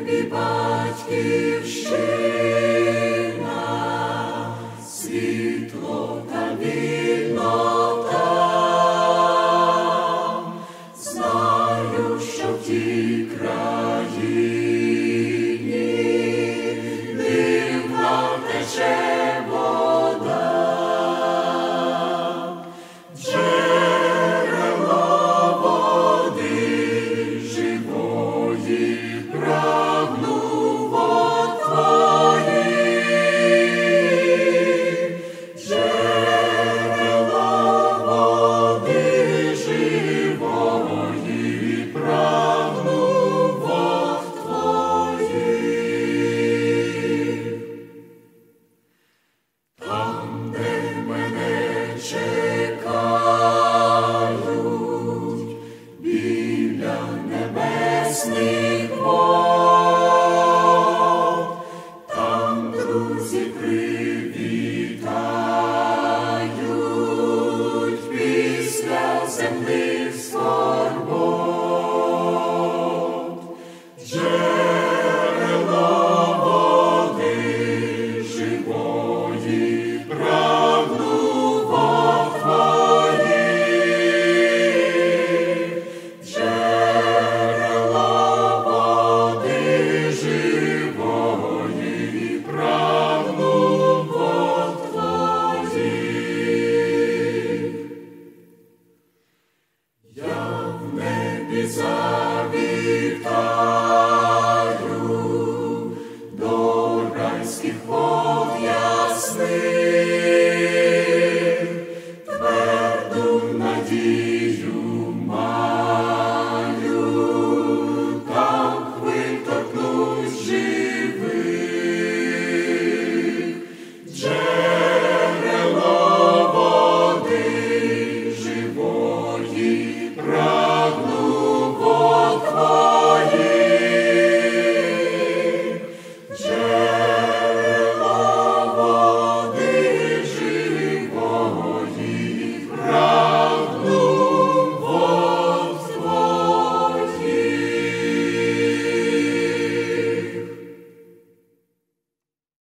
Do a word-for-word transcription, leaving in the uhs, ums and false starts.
небі батьківщина, світло та вільнота. Знаю, що в тій країні дивна тече вода, джерело води живої прагну вод твоїх, джерело води живої прагну вод твоїх. Там, де мене чекають, біля небесних